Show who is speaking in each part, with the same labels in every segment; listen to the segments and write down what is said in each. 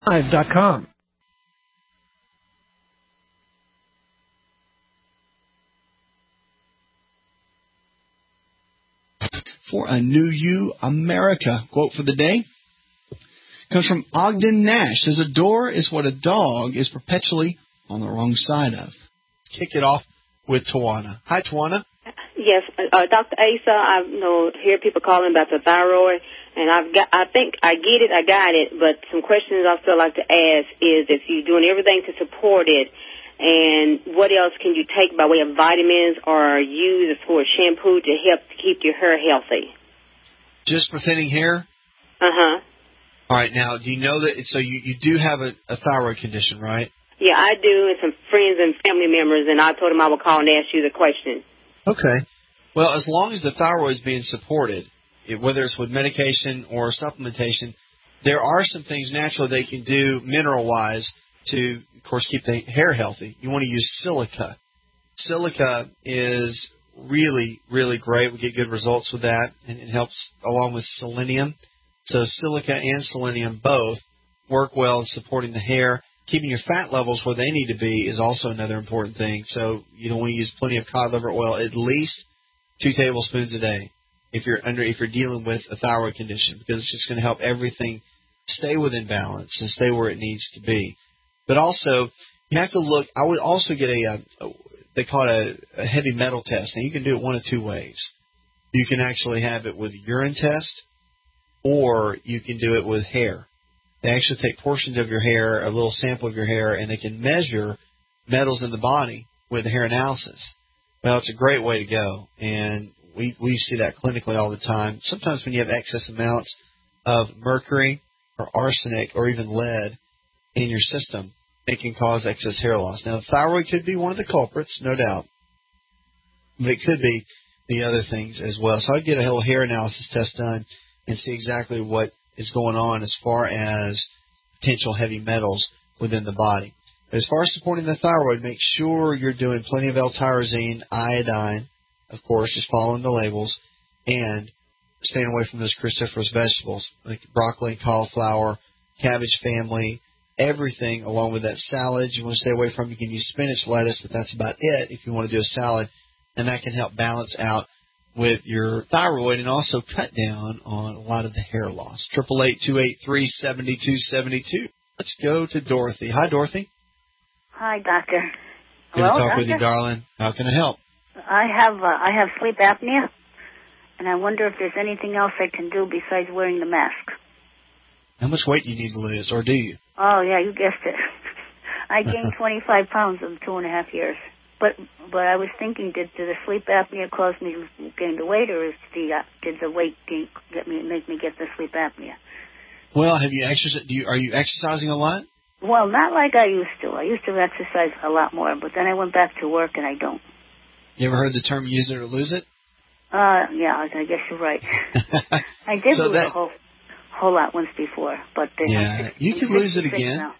Speaker 1: Live.com.
Speaker 2: For a new you, America. Quote for the day comes from Ogden Nash. Says, a door is what a dog is perpetually on the wrong side of. Kick it off with Tawana. Hi, Tawana.
Speaker 3: Yes, Dr. Asa, I hear people calling about the thyroid, and I think I get it, I got it, but some questions I still like to ask is if you're doing everything to support it, and what else can you take by way of vitamins or use for shampoo to help to keep your hair healthy?
Speaker 2: Just for thinning hair?
Speaker 3: Uh-huh.
Speaker 2: All right, now, do you know that, so you do have a thyroid condition, right?
Speaker 3: Yeah, I do, and some friends and family members, and I told them I would call and ask you the question.
Speaker 2: Okay. Well, as long as the thyroid is being supported, whether it's with medication or supplementation, there are some things naturally they can do mineral-wise to, of course, keep the hair healthy. You want to use silica. Silica is really, really great. We get good results with that, and it helps along with selenium. So silica and selenium both work well in supporting the hair. Keeping your fat levels where they need to be is also another important thing. So you don't want to use plenty of cod liver oil, at least 2 tablespoons a day if you're dealing with a thyroid condition, because it's just going to help everything stay within balance and stay where it needs to be. But also, you have to look. I would also get they call it a heavy metal test. Now, you can do it one of 2 ways. You can actually have it with a urine test, or you can do it with hair. They actually take portions of your hair, a little sample of your hair, and they can measure metals in the body with hair analysis. Well, it's a great way to go, and we see that clinically all the time. Sometimes when you have excess amounts of mercury or arsenic or even lead in your system, it can cause excess hair loss. Now, the thyroid could be one of the culprits, no doubt, but it could be the other things as well. So I'd get a little hair analysis test done and see exactly what is going on as far as potential heavy metals within the body. But as far as supporting the thyroid, make sure you're doing plenty of L-tyrosine, iodine, of course, just following the labels, and staying away from those cruciferous vegetables like broccoli, cauliflower, cabbage family, everything along with that salad you want to stay away from. You can use spinach, lettuce, but that's about it if you want to do a salad, and that can help balance out with your thyroid and also cut down on a lot of the hair loss. 888-283-7272. Let's go to Dorothy. Hi, Dorothy.
Speaker 4: Hi, Doctor.
Speaker 2: Good to talk with you, darling. How can I help?
Speaker 4: I have sleep apnea, and I wonder if there's anything else I can do besides wearing the mask.
Speaker 2: How much weight do you need to lose, or do you?
Speaker 4: Oh, yeah, you guessed it. I gained 25 pounds in 2.5 years. But I was thinking, did the sleep apnea cause me to gain the weight, or did the weight make me get the sleep apnea?
Speaker 2: Well, have you exercised? Are you exercising a lot?
Speaker 4: Well, not like I used to. I used to exercise a lot more, but then I went back to work and I don't.
Speaker 2: You ever heard the term "use it or lose it"?
Speaker 4: Yeah, I guess you're right. I did lose a whole lot once before, but
Speaker 2: you can lose it again.
Speaker 4: Now.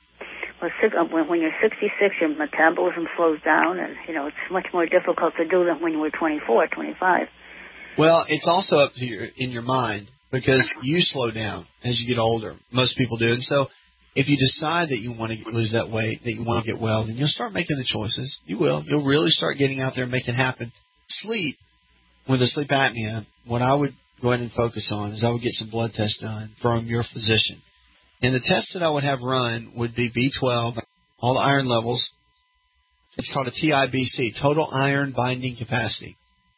Speaker 4: When you're 66, your metabolism slows down, and it's much more difficult to do than when you were 24, 25.
Speaker 2: Well, it's also up to in your mind, because you slow down as you get older. Most people do, and so if you decide that you want to lose that weight, that you want to get well, then you'll start making the choices. You will. You'll really start getting out there and making it happen. Sleep, with the sleep apnea, what I would go ahead and focus on is I would get some blood tests done from your physician. And the tests that I would have run would be B12, all the iron levels. It's called a TIBC, total iron binding capacity.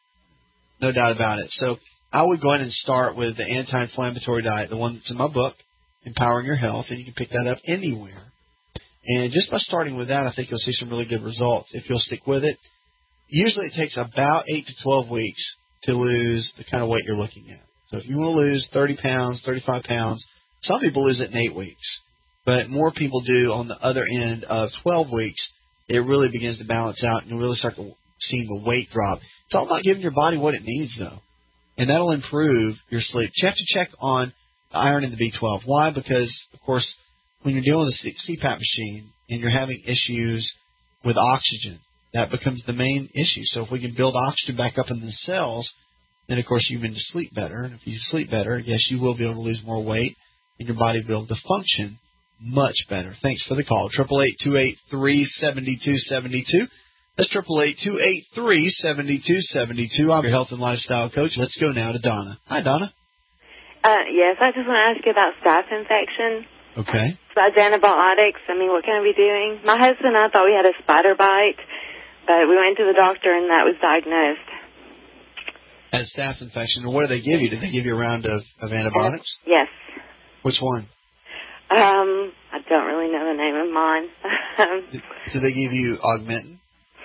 Speaker 2: No doubt about it. So I would go ahead and start with the anti-inflammatory diet, the one that's in my book, Empowering Your Health, and you can pick that up anywhere. And just by starting with that, I think you'll see some really good results if you'll stick with it. Usually it takes about 8 to 12 weeks to lose the kind of weight you're looking at. So if you want to lose 30 pounds, 35 pounds, some people lose it in 8 weeks. But more people do on the other end of 12 weeks. It really begins to balance out, and you'll really start to see the weight drop. It's all about giving your body what it needs, though. And that'll improve your sleep. You have to check on the iron and the B12. Why? Because, of course, when you're dealing with a CPAP machine and you're having issues with oxygen, that becomes the main issue. So if we can build oxygen back up in the cells, then, of course, you begin to sleep better. And if you sleep better, yes, you will be able to lose more weight, and your body will be able to function much better. Thanks for the call. 888-283-7272. That's 888-283-7272. I'm your health and lifestyle coach. Let's go now to Donna. Hi, Donna.
Speaker 1: Yes, I just want to ask you about staph infection.
Speaker 2: Okay.
Speaker 1: Besides antibiotics, what can I be doing? My husband and I thought we had a spider bite, but we went to the doctor and that was diagnosed.
Speaker 2: As staph infection, and what did they give you? Did they give you a round of antibiotics?
Speaker 1: Yes.
Speaker 2: Which one?
Speaker 1: I don't really know the name of mine.
Speaker 2: Did they give you Augmentin?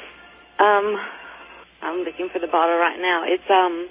Speaker 1: I'm looking for the bottle right now. It's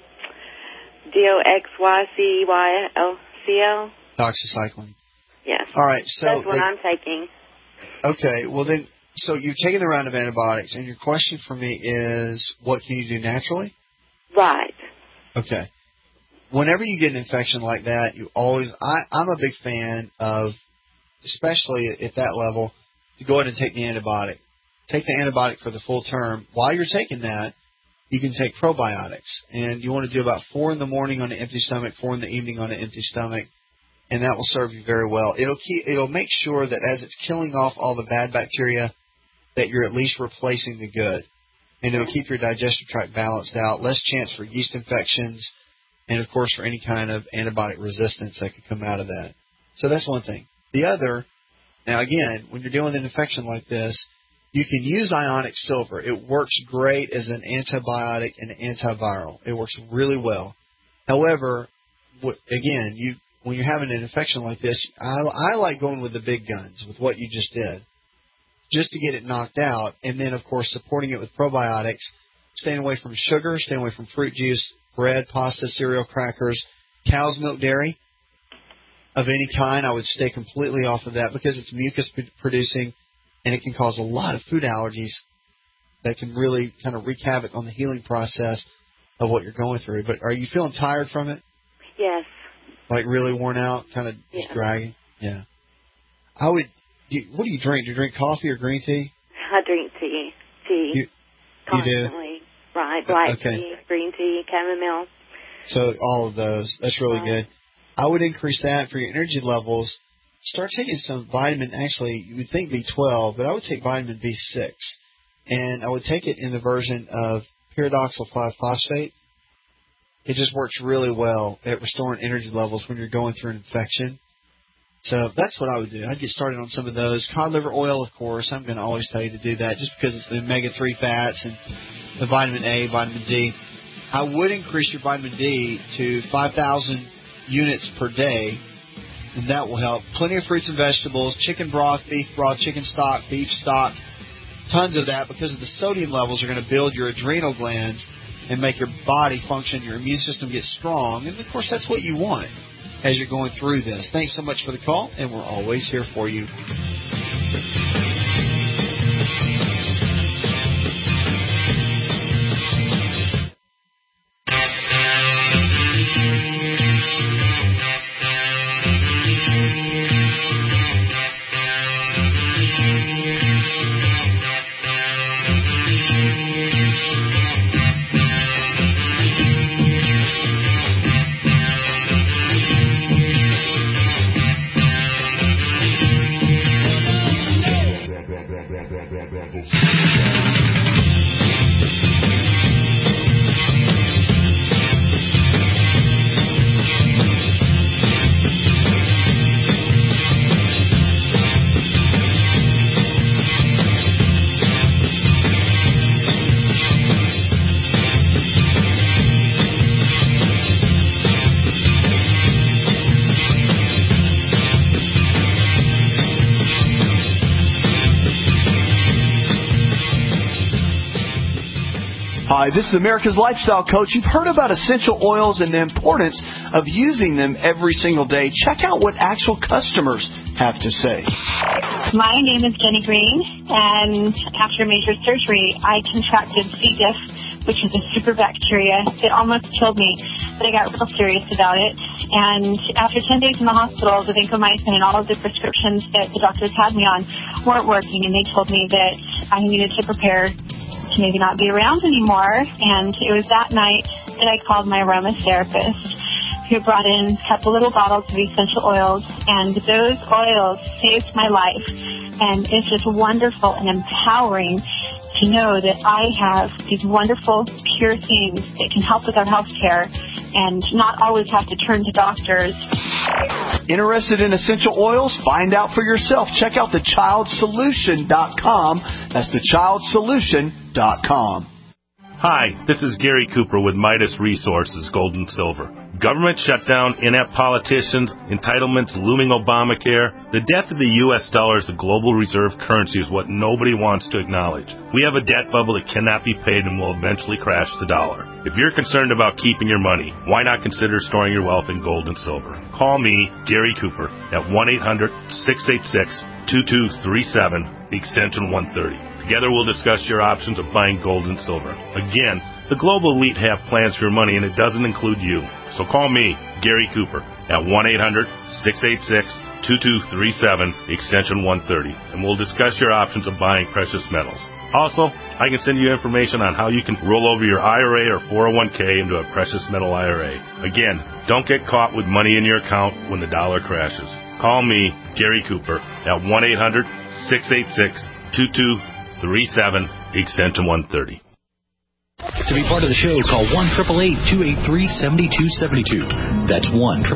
Speaker 1: DOXYCYLCL.
Speaker 2: Doxycycline.
Speaker 1: Yes.
Speaker 2: All right. So
Speaker 1: that's what I'm taking.
Speaker 2: Okay. Well, then, so you've taken the round of antibiotics, and your question for me is, what can you do naturally?
Speaker 1: Right.
Speaker 2: Okay. Whenever you get an infection like that, you always, I'm a big fan of, especially at that level, to go ahead and take the antibiotic. Take the antibiotic for the full term. While you're taking that, you can take probiotics. And you want to do about 4 in the morning on an empty stomach, 4 in the evening on an empty stomach, and that will serve you very well. It'll make sure that as it's killing off all the bad bacteria, that you're at least replacing the good. And it'll keep your digestive tract balanced out, less chance for yeast infections, and, of course, for any kind of antibiotic resistance that could come out of that. So that's one thing. The other, now, again, when you're dealing with an infection like this, you can use ionic silver. It works great as an antibiotic and antiviral. It works really well. However, again, when you're having an infection like this, I like going with the big guns, with what you just did, just to get it knocked out, and then, of course, supporting it with probiotics, staying away from sugar, staying away from fruit juice, bread, pasta, cereal, crackers, cow's milk, dairy of any kind. I would stay completely off of that because it's mucus-producing, and it can cause a lot of food allergies that can really kind of wreak havoc on the healing process of what you're going through. But are you feeling tired from it?
Speaker 1: Yes.
Speaker 2: Like really worn out, kind of just dragging? Yeah. What do you drink? Do you drink coffee or green tea?
Speaker 1: I drink tea.
Speaker 2: You
Speaker 1: constantly.
Speaker 2: Do?
Speaker 1: Right. Black tea, green tea, chamomile.
Speaker 2: So all of those. That's really good. I would increase that for your energy levels. Start taking some vitamin. Actually, you would think B12, but I would take vitamin B6. And I would take it in the version of pyridoxal 5-phosphate. It just works really well at restoring energy levels when you're going through an infection. So that's what I would do. I'd get started on some of those. Cod liver oil, of course. I'm going to always tell you to do that just because it's the omega-3 fats and the vitamin A, vitamin D. I would increase your vitamin D to 5,000 units per day, and that will help. Plenty of fruits and vegetables, chicken broth, beef broth, chicken stock, beef stock, tons of that because of the sodium levels are going to build your adrenal glands and make your body function, your immune system get strong. And, of course, that's what you want as you're going through this. Thanks so much for the call, and we're always here for you.
Speaker 5: Hi, this is America's Lifestyle Coach. You've heard about essential oils and the importance of using them every single day. Check out what actual customers have to say.
Speaker 6: My name is Jenny Green, and after major surgery, I contracted C. diff, which is a super bacteria. It almost killed me, but I got real serious about it. And after 10 days in the hospital, the vancomycin and all of the prescriptions that the doctors had me on weren't working, and they told me that I needed to prepare to maybe not be around anymore. And it was that night that I called my aromatherapist, who brought in a couple little bottles of essential oils And those oils saved my life. And it's just wonderful and empowering to know that I have these wonderful, pure things that can help with our health care and not always have to turn to doctors.
Speaker 5: Interested in essential oils? Find out for yourself. Check out thechildsolution.com. That's thechildsolution.com.
Speaker 7: Hi, this is Gary Cooper with Midas Resources, Gold and Silver. Government shutdown, inept politicians, entitlements, looming Obamacare. The death of the U.S. dollar as the global reserve currency is what nobody wants to acknowledge. We have a debt bubble that cannot be paid and will eventually crash the dollar. If you're concerned about keeping your money, why not consider storing your wealth in gold and silver? Call me, Gary Cooper, at 1-800-686-2237, extension 130. Together we'll discuss your options of buying gold and silver. Again, the global elite have plans for your money, and it doesn't include you. So call me, Gary Cooper, at 1-800-686-2237, extension 130, and we'll discuss your options of buying precious metals. Also, I can send you information on how you can roll over your IRA or 401k into a precious metal IRA. Again, don't get caught with money in your account when the dollar crashes. Call me, Gary Cooper, at 1-800-686-2237, extension 130.
Speaker 8: To be part of the show, call 1-888-283-7272. That's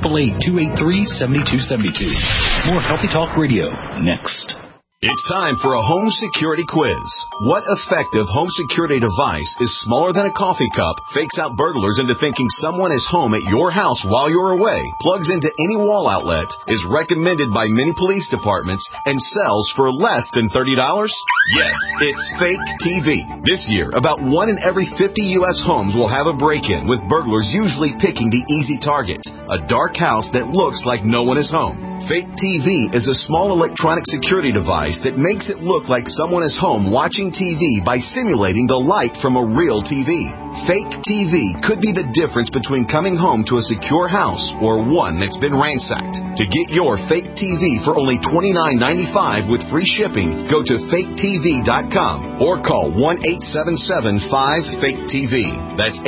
Speaker 8: 1-888-283-7272. More Healthy Talk Radio next.
Speaker 9: It's time for a home security quiz. What effective home security device is smaller than a coffee cup, fakes out burglars into thinking someone is home at your house while you're away, plugs into any wall outlet, is recommended by many police departments, and sells for less than $30? Yes, it's Fake TV. This year, about 1 in every 50 U.S. homes will have a break-in, with burglars usually picking the easy target, a dark house that looks like no one is home. Fake TV is a small electronic security device that makes it look like someone is home watching TV by simulating the light from a real TV. Fake TV could be the difference between coming home to a secure house or one that's been ransacked. To get your Fake TV for only $29.95 with free shipping, go to faketv.com or call 1-877-5-FAKE-TV. That's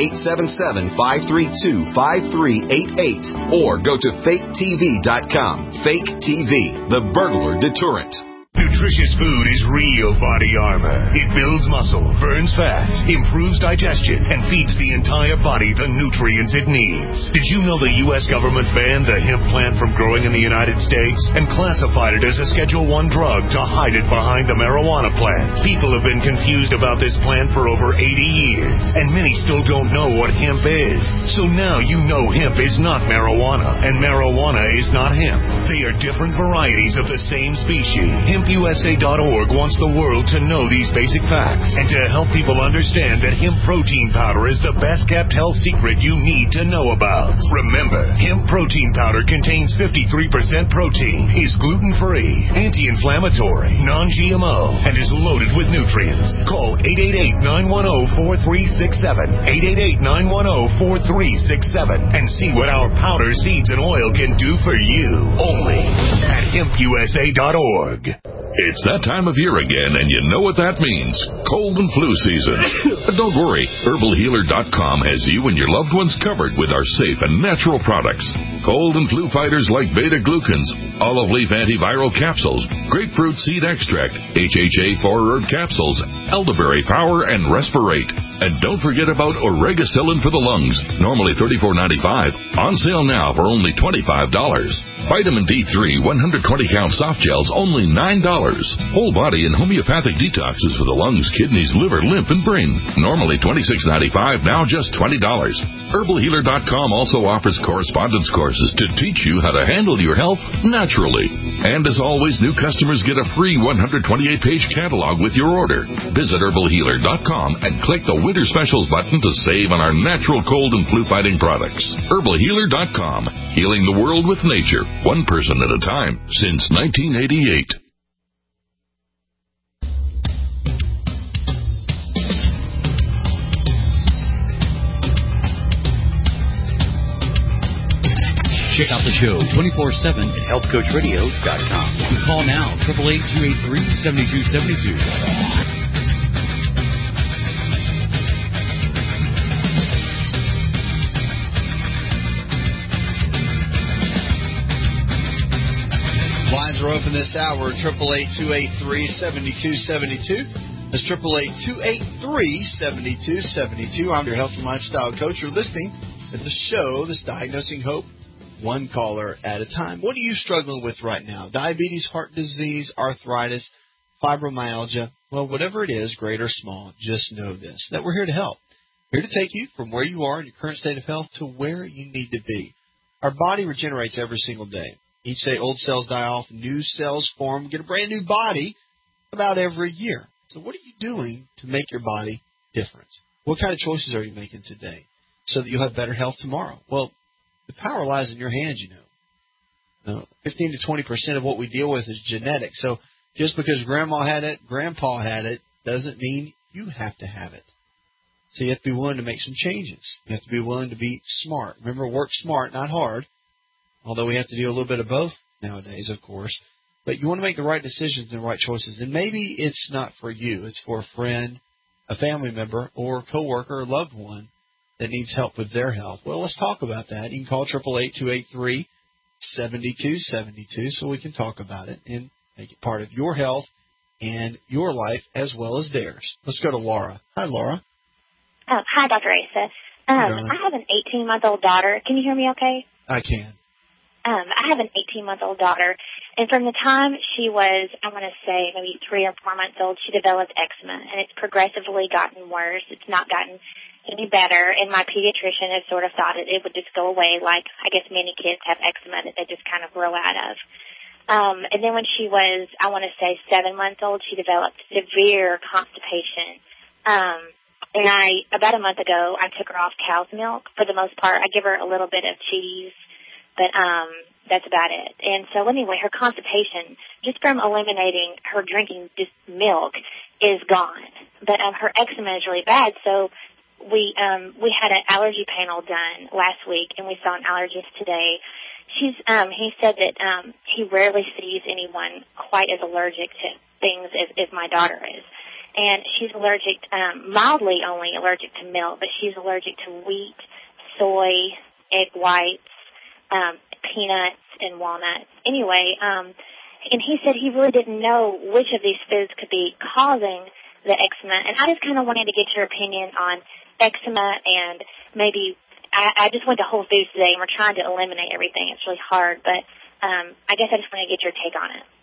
Speaker 9: 877-532-5388 or go to faketv.com. Fake TV, the burglar deterrent.
Speaker 10: Nutritious food is real body armor. It builds muscle, burns fat, improves digestion, and feeds the entire body the nutrients it needs. Did you know the U.S. government banned the hemp plant from growing in the United States and classified it as a Schedule I drug to hide it behind the marijuana plant? People have been confused about this plant for over 80 years, and many still don't know what hemp is. So now you know hemp is not marijuana, and marijuana is not hemp. They are different varieties of the same species. HempUSA.org wants the world to know these basic facts and to help people understand that hemp protein powder is the best kept health secret you need to know about. Remember, hemp protein powder contains 53% protein, is gluten-free, anti-inflammatory, non-GMO, and is loaded with nutrients. Call 888-910-4367, 888-910-4367, and see what our powder, seeds, and oil can do for you. Only at HempUSA.org.
Speaker 11: It's that time of year again, and you know what that means. Cold and flu season. But don't worry, HerbalHealer.com has you and your loved ones covered with our safe and natural products. Cold and flu fighters like beta-glucans, olive leaf antiviral capsules, grapefruit seed extract, HHA 4-herb capsules, elderberry power, and respirate. And don't forget about Oregacillin for the lungs, normally $34.95, on sale now for only $25. Vitamin D3 120-count soft gels, only $9. Whole body and homeopathic detoxes for the lungs, kidneys, liver, lymph, and brain, normally $26.95, now just $20. HerbalHealer.com also offers correspondence courses to teach you how to handle your health naturally. And as always, new customers get a free 128-page catalog with your order. Visit HerbalHealer.com and click the Winter Specials button to save on our natural cold and flu-fighting products. HerbalHealer.com, healing the world with nature, one person at a time, since 1988.
Speaker 8: Check out the show 24/7 at healthcoachradio.com. You can call now, 888-283-7272.
Speaker 2: are open this hour. 888-283-7272. That's 888-283-7272. I'm your health and lifestyle coach. You're listening to the show, This Diagnosing Hope, one caller at a time. What are you struggling with right now? Diabetes, heart disease, arthritis, fibromyalgia? Well, whatever it is, great or small, just know this, that we're here to help. Here to take you from where you are in your current state of health to where you need to be. Our body regenerates every single day. Each day, old cells die off, new cells form, get a brand new body about every year. So what are you doing to make your body different? What kind of choices are you making today so that you'll have better health tomorrow? Well, the power lies in your hands, you know. 15 to 20% of what we deal with is genetic. So just because grandma had it, grandpa had it, doesn't mean you have to have it. So you have to be willing to make some changes. You have to be willing to be smart. Remember, work smart, not hard, although we have to do a little bit of both nowadays, of course. But you want to make the right decisions and the right choices. And maybe it's not for you. It's for a friend, a family member, or a coworker or loved one that needs help with their health. Well, let's talk about that. You can call 888-283-7272 so we can talk about it and make it part of your health and your life as well as theirs. Let's go to Laura. Hi, Laura.
Speaker 12: Hi, Dr. Asa. I have an 18-month-old daughter. Can you hear me okay?
Speaker 2: I can.
Speaker 12: I have an 18-month-old daughter, and from the time she was, I want to say, maybe 3 or 4 months old, she developed eczema, and it's progressively gotten worse. It's not gotten any better, and my pediatrician has sort of thought it would just go away, like I guess many kids have eczema that they just kind of grow out of. And then when she was, I want to say, 7 months old, she developed severe constipation. And about a month ago, I took her off cow's milk for the most part. I give her a little bit of cheese, but that's about it. And so anyway, her constipation, just from eliminating her drinking just milk, is gone. But her eczema is really bad, so we had an allergy panel done last week, and we saw an allergist today. He said that he rarely sees anyone quite as allergic to things as my daughter is. And she's allergic, mildly only allergic to milk, but she's allergic to wheat, soy, egg whites, peanuts, and walnuts. Anyway, and he said he really didn't know which of these foods could be causing the eczema. And I just kind of wanted to get your opinion on eczema, and maybe I just went to Whole Foods today, and we're trying to eliminate everything. It's really hard, but I guess I just want to get your take on it.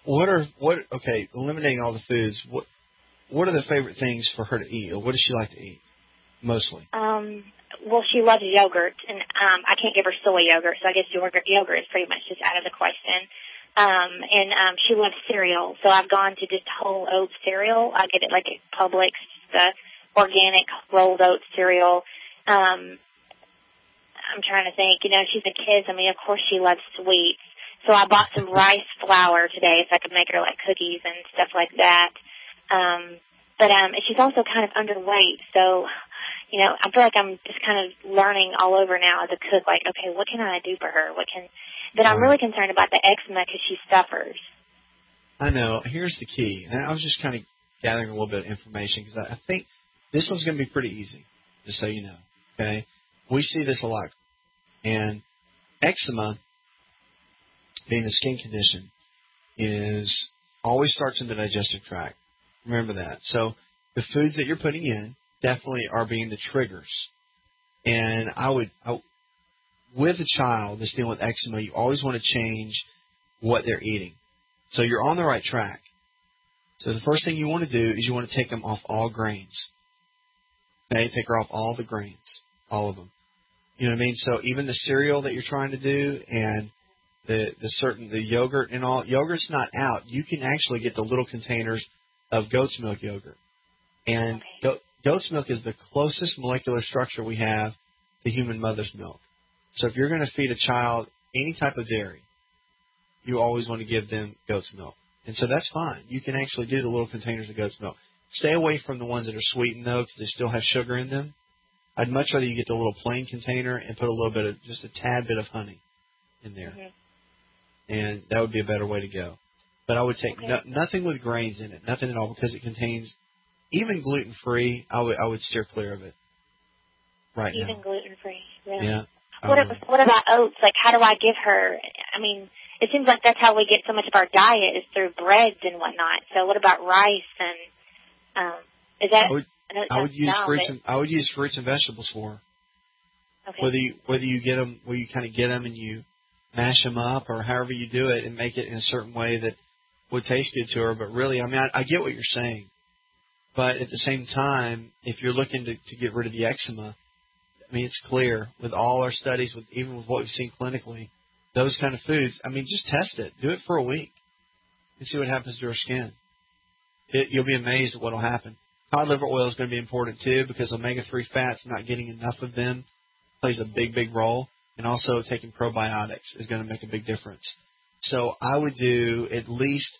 Speaker 2: Okay, eliminating all the foods, what are the favorite things for her to eat, or what does she like to eat, mostly?
Speaker 12: Well, she loves yogurt, and I can't give her soy yogurt, so I guess yogurt is pretty much just out of the question. And she loves cereal, so I've gone to just whole oat cereal. I get it like at Publix, the organic rolled oat cereal. I'm trying to think. You know, she's a kid. I mean, of course she loves sweets. So I bought some rice flour today so I could make her like cookies and stuff like that. But she's also kind of underweight, so, you know, I feel like I'm just kind of learning all over now as a cook, like, okay, what can I do for her? But I'm really concerned about the eczema because she suffers.
Speaker 2: I know. Here's the key. And I was just kind of gathering a little bit of information because I think this one's going to be pretty easy, just so you know, okay? We see this a lot. And eczema, being a skin condition, always starts in the digestive tract. Remember that. So the foods that you're putting in definitely are being the triggers. And with a child that's dealing with eczema, you always want to change what they're eating. So you're on the right track. So the first thing you want to do is you want to take them off all grains. Okay, take her off all the grains, all of them. You know what I mean? So even the cereal that you're trying to do and the yogurt and all, yogurt's not out. You can actually get the little containers of goat's milk yogurt. And goat's milk is the closest molecular structure we have to human mother's milk. So if you're going to feed a child any type of dairy, you always want to give them goat's milk. And so that's fine. You can actually do the little containers of goat's milk. Stay away from the ones that are sweetened, though, because they still have sugar in them. I'd much rather you get the little plain container and put a little bit of, just a tad bit of honey in there. Mm-hmm. And that would be a better way to go. But I would take nothing with grains in it, nothing at all, because it contains, even gluten-free, I would steer clear of it right now.
Speaker 12: Even gluten-free, really?
Speaker 2: Yeah.
Speaker 12: What about oats? Like, how do I give her? I mean, it seems like that's how we get so much of our diet is through breads and whatnot. So what about rice and is that?
Speaker 2: I would use fruits and vegetables for her. Okay. Whether you get them, where you kind of get them and you mash them up, or however you do it and make it in a certain way that would taste good to her. But really, I mean, I get what you're saying. But at the same time, if you're looking to get rid of the eczema, I mean, it's clear with all our studies, even with what we've seen clinically, those kind of foods, I mean, just test it. Do it for a week and see what happens to her skin. You'll be amazed at what will happen. Cod liver oil is going to be important, too, because omega-3 fats, not getting enough of them, plays a big, big role. And also taking probiotics is going to make a big difference. So I would do at least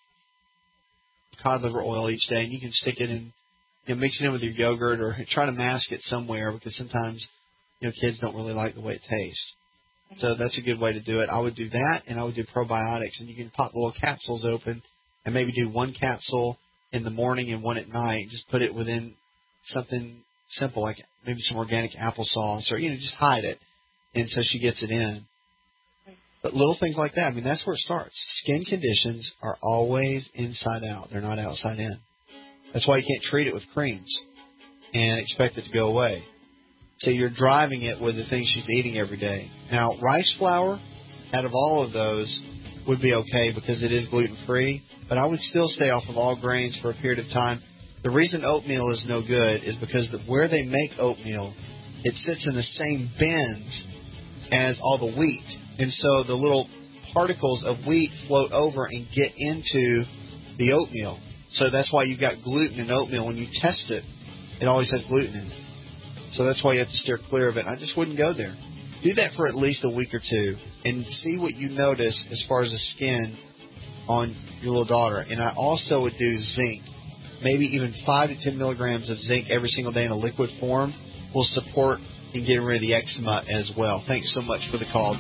Speaker 2: cod liver oil each day, and you can stick it in, mix it in with your yogurt or try to mask it somewhere because sometimes, kids don't really like the way it tastes. So that's a good way to do it. I would do that, and I would do probiotics. And you can pop little capsules open and maybe do one capsule in the morning and one at night. Just put it within something simple like maybe some organic applesauce or, just hide it. And so she gets it in. But little things like that, I mean, that's where it starts. Skin conditions are always inside out. They're not outside in. That's why you can't treat it with creams and expect it to go away. So you're driving it with the things she's eating every day. Now, rice flour, out of all of those, would be okay because it is gluten-free. But I would still stay off of all grains for a period of time. The reason oatmeal is no good is because where they make oatmeal, it sits in the same bins as all the wheat. And so the little particles of wheat float over and get into the oatmeal. So that's why you've got gluten in oatmeal. When you test it, it always has gluten in it. So that's why you have to steer clear of it. I just wouldn't go there. Do that for at least a week or two and see what you notice as far as the skin on your little daughter. And I also would do zinc. Maybe even 5 to 10 milligrams of zinc every single day in a liquid form will support in getting rid of the eczema as well. Thanks so much for the call.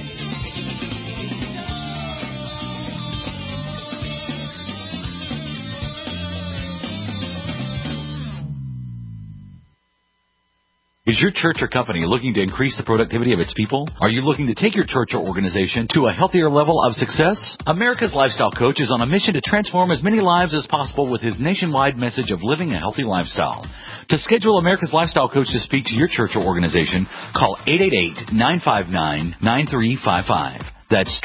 Speaker 8: Is your church or company looking to increase the productivity of its people? Are you looking to take your church or organization to a healthier level of success? America's Lifestyle Coach is on a mission to transform as many lives as possible with his nationwide message of living a healthy lifestyle. To schedule America's Lifestyle Coach to speak to your church or organization, call 888-959-9355. That's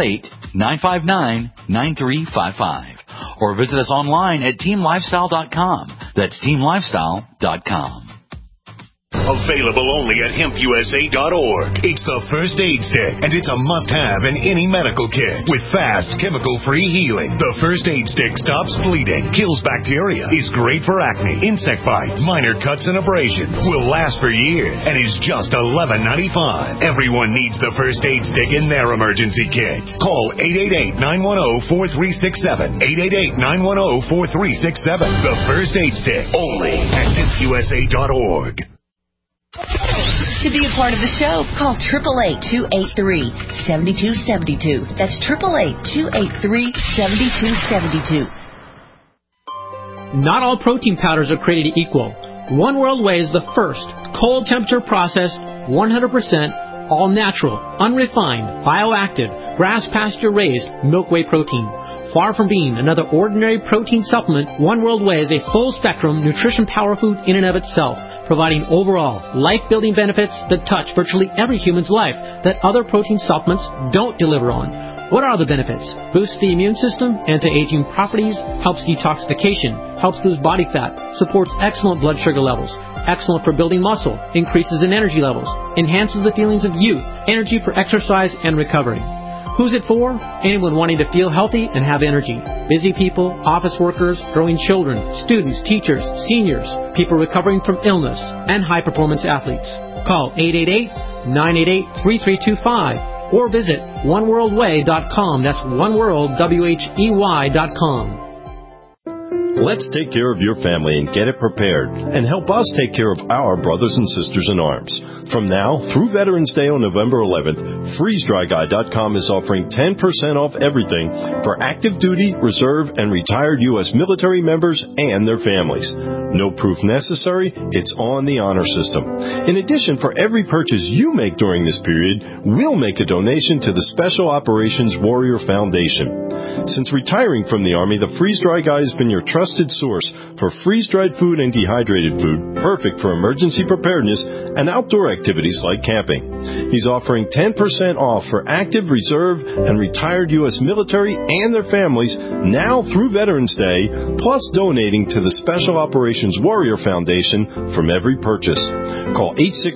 Speaker 8: 888-959-9355. Or visit us online at teamlifestyle.com. That's teamlifestyle.com.
Speaker 10: Available only at hempusa.org. It's the First Aid Stick, and it's a must-have in any medical kit. With fast, chemical-free healing, the First Aid Stick stops bleeding, kills bacteria, is great for acne, insect bites, minor cuts and abrasions, will last for years, and is just $11.95. Everyone needs the First Aid Stick in their emergency kit. Call 888-910-4367. 888-910-4367. The First Aid Stick, only at hempusa.org.
Speaker 13: To be a part of the show, call 888-283-7272. That's 888-283-7272.
Speaker 14: Not all protein powders are created equal. One World Whey is the first cold temperature processed, 100% all natural, unrefined, bioactive, grass pasture raised milk whey protein. Far from being another ordinary protein supplement, One World Whey is a full spectrum nutrition power food in and of itself, providing overall life-building benefits that touch virtually every human's life that other protein supplements don't deliver on. What are the benefits? Boosts the immune system, anti-aging properties, helps detoxification, helps lose body fat, supports excellent blood sugar levels, excellent for building muscle, increases in energy levels, enhances the feelings of youth, energy for exercise and recovery. Who's it for? Anyone wanting to feel healthy and have energy. Busy people, office workers, growing children, students, teachers, seniors, people recovering from illness, and high-performance athletes. Call 888-988-3325 or visit oneworldwhey.com. That's oneworldwhey.com.
Speaker 15: Let's take care of your family and get it prepared, and help us take care of our brothers and sisters in arms. From now through Veterans Day on November 11th, FreezeDryGuy.com is offering 10% off everything for active duty, reserve, and retired U.S. military members and their families. No proof necessary. It's on the honor system. In addition, for every purchase you make during this period, we'll make a donation to the Special Operations Warrior Foundation. Since retiring from the Army, the Freeze Dry Guy has been your trusted source for freeze-dried food and dehydrated food, perfect for emergency preparedness and outdoor activities like camping. He's offering 10% off for active, reserve, and retired U.S. military and their families now through Veterans Day, plus donating to the Special Operations Warrior Foundation from every purchase. Call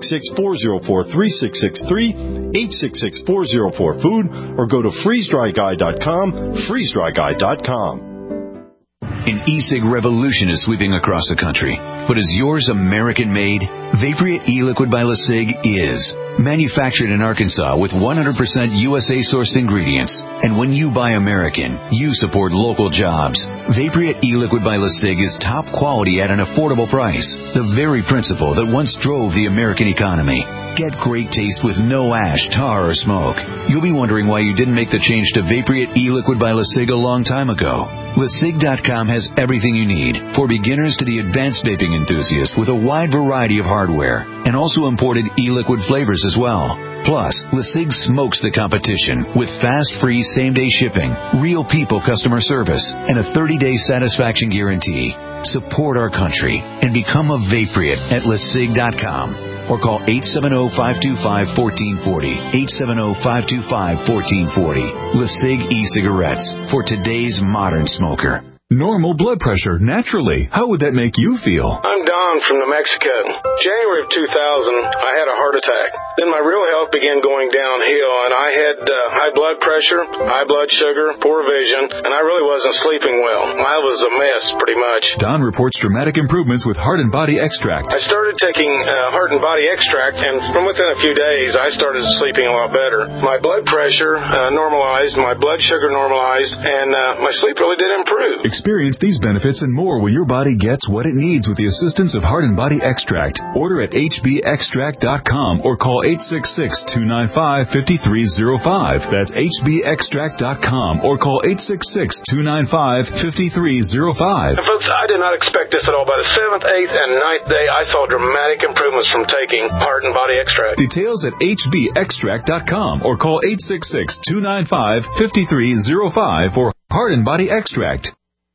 Speaker 15: 866-404-3663, 866-404-FOOD, or go to freezedryguy.com, freezedryguy.com.
Speaker 16: An e-cig revolution is sweeping across the country. But is yours American-made? Vaporeate e-liquid by LeSig is. Manufactured in Arkansas with 100% USA-sourced ingredients. And when you buy American, you support local jobs. Vaporeate e-liquid by LeSig is top quality at an affordable price. The very principle that once drove the American economy. Get great taste with no ash, tar, or smoke. You'll be wondering why you didn't make the change to Vaporeate e-liquid by LeSig a long time ago. LeSig.com has everything you need, for beginners to the advanced vaping enthusiast, with a wide variety of hardware, and also imported e-liquid flavors as well. Plus, LeSig smokes the competition with fast, free, same-day shipping, real people customer service, and a 30-day satisfaction guarantee. Support our country and become a Vaporeate at LeSig.com. Or call 870-525-1440, 870-525-1440. LeSig e-cigarettes for today's modern smoker.
Speaker 17: Normal blood pressure, naturally. How would that make you feel?
Speaker 18: I'm Don from New Mexico. January of 2000, I had a heart attack. Then my real health began going downhill, and I had high blood pressure, high blood sugar, poor vision, and I really wasn't sleeping well. I was a mess, pretty much.
Speaker 17: Don reports dramatic improvements with Heart and Body Extract.
Speaker 18: I started taking Heart and Body Extract, and from within a few days, I started sleeping a lot better. My blood pressure normalized, my blood sugar normalized, and my sleep really did improve.
Speaker 17: Experience these benefits and more when your body gets what it needs with the assistance of Heart and Body Extract. Order at hbextract.com or call 866-295-5305. That's hbextract.com or call 866-295-5305.
Speaker 18: Folks, I did not expect this at all. By the 7th, 8th, and 9th day, I saw dramatic improvements from taking Heart and Body Extract.
Speaker 17: Details at hbextract.com or call 866-295-5305 for Heart and Body Extract.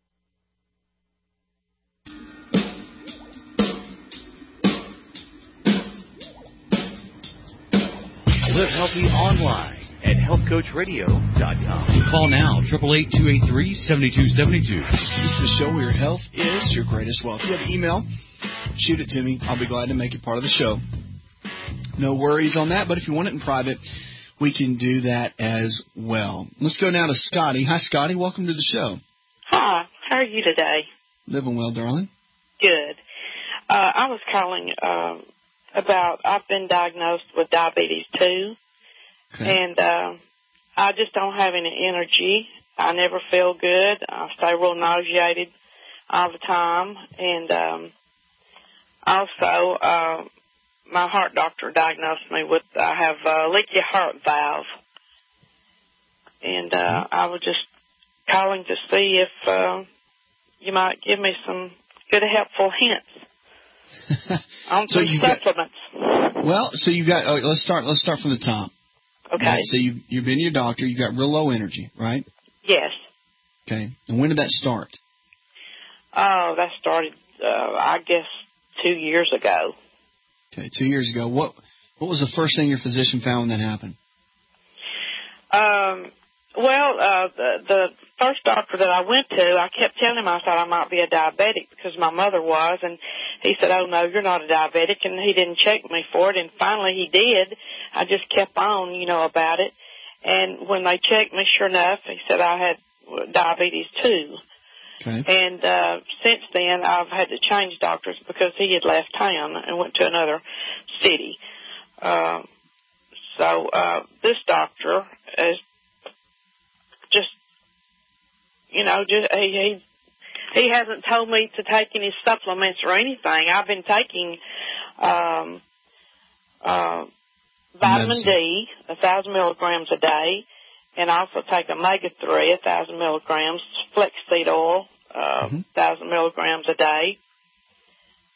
Speaker 8: Live healthy online at healthcoachradio.com. Call now, 888-283-7272.
Speaker 2: This is the show where your health is your greatest wealth. If you have an email, shoot it to me. I'll be glad to make it part of the show. No worries on that, but if you want it in private, we can do that as well. Let's go now to Scotty. Hi, Scotty. Welcome to the show.
Speaker 19: Hi. How are you today?
Speaker 2: Living well, darling.
Speaker 19: Good. I was calling I've been diagnosed with diabetes 2, and I just don't have any energy. I never feel good. I stay real nauseated all the time, and also my heart doctor diagnosed me with I have a leaky heart valve, and I was just calling to see if you might give me some good, helpful hints. On some supplements.
Speaker 2: So you got. Let's start from the top.
Speaker 19: Okay.
Speaker 2: Right, so you've been to your doctor. You got real low energy, right?
Speaker 19: Yes.
Speaker 2: Okay. And when did that start?
Speaker 19: That started, I guess, 2 years ago.
Speaker 2: Okay, 2 years ago. What was the first thing your physician found when that happened?
Speaker 19: The first doctor that I went to, I kept telling him I thought I might be a diabetic because my mother was, and he said, "Oh, no, you're not a diabetic," and he didn't check me for it, and finally he did. I just kept on, about it, and when they checked me, sure enough, he said I had diabetes 2.
Speaker 2: Okay.
Speaker 19: And since then, I've had to change doctors because he had left town and went to another city. So this doctor is just, he hasn't told me to take any supplements or anything. I've been taking vitamin D, 1,000 milligrams a day, and I also take omega-3, 1,000 milligrams, flaxseed oil, 1,000 milligrams a day.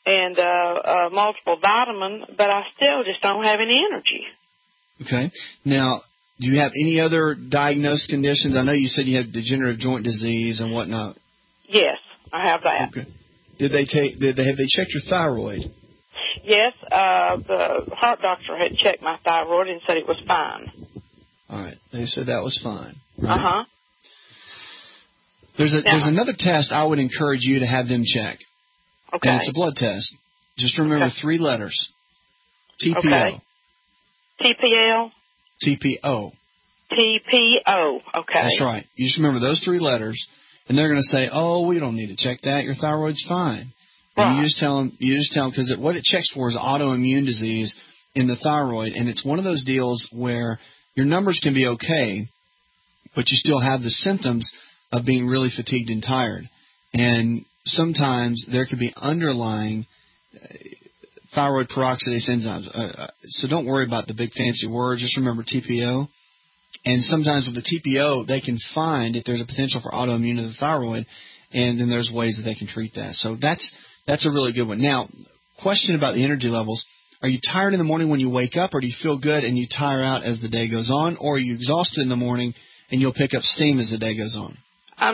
Speaker 19: and multiple vitamins, but I still just don't have any energy.
Speaker 2: Okay. Now, do you have any other diagnosed conditions? I know you said you have degenerative joint disease and whatnot.
Speaker 19: Yes, I have that.
Speaker 2: Okay. Have they checked your thyroid?
Speaker 19: Yes, the heart doctor had checked my thyroid and said it was fine.
Speaker 2: All right. They said that was fine. Right?
Speaker 19: Uh-huh.
Speaker 2: There's another test I would encourage you to have them check.
Speaker 19: Okay.
Speaker 2: And it's a blood test. Just remember 3 letters. TPO.
Speaker 19: Okay. TPL?
Speaker 2: TPO.
Speaker 19: TPO. Okay.
Speaker 2: That's right. You just remember those 3 letters, and they're going to say, "Oh, we don't need to check that. Your thyroid's fine."
Speaker 19: Right.
Speaker 2: And you just tell them because what it checks for is autoimmune disease in the thyroid, and it's one of those deals where your numbers can be okay, but you still have the symptoms of being really fatigued and tired. And sometimes there could be underlying thyroid peroxidase enzymes. So don't worry about the big fancy words. Just remember TPO. And sometimes with the TPO, they can find if there's a potential for autoimmune of the thyroid, and then there's ways that they can treat that. So that's a really good one. Now, question about the energy levels. Are you tired in the morning when you wake up, or do you feel good and you tire out as the day goes on, or are you exhausted in the morning and you'll pick up steam as the day goes on? I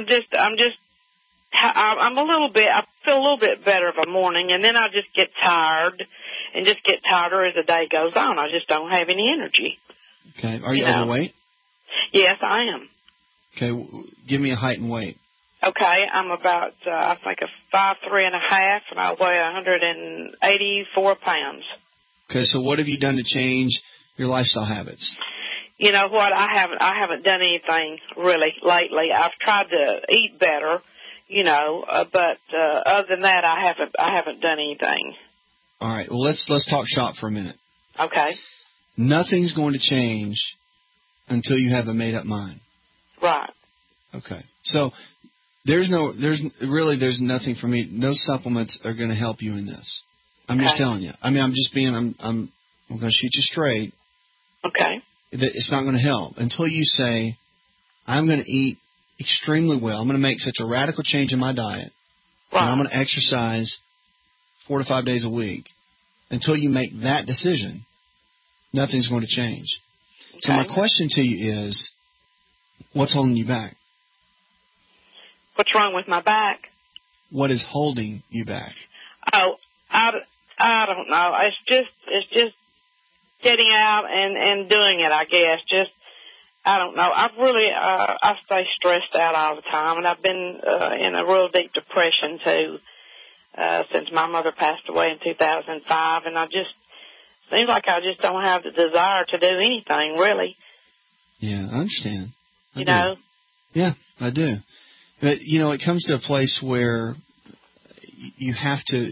Speaker 2: feel a little bit better of a morning, and then I just get tired and just get tireder as the day goes on. I just don't have any energy. Okay. Are you overweight? Yes, I am. Okay. Give me a height and weight. Okay. I'm about, I think, 5'3.5", and I weigh 184 pounds. Okay. So what have you done to change your lifestyle habits? You know what? I haven't done anything really lately. I've tried to eat better, but other than that, I haven't done anything. All right. Well, let's talk shop for a minute. Okay. Nothing's going to change until you have a made up mind. Right. Okay. So there's nothing for me. No supplements are going to help you in this. I'm just telling you. I mean, I'm going to shoot you straight. Okay. It's not going to help until you say, I'm going to eat extremely well. I'm going to make such a radical change in my diet. Right. And I'm going to exercise 4 to 5 days a week. Until you make that decision, nothing's going to change. Okay. So my question to you is, what's holding you back? What's wrong with my back? What is holding you back? Oh, I don't know. It's just getting out and doing it, I guess. Just, I don't know. I stay stressed out all the time, and I've been in a real deep depression too since my mother passed away in 2005, and seems like I just don't have the desire to do anything, really. Yeah, I understand. I do. Yeah, I do. But, it comes to a place where you have to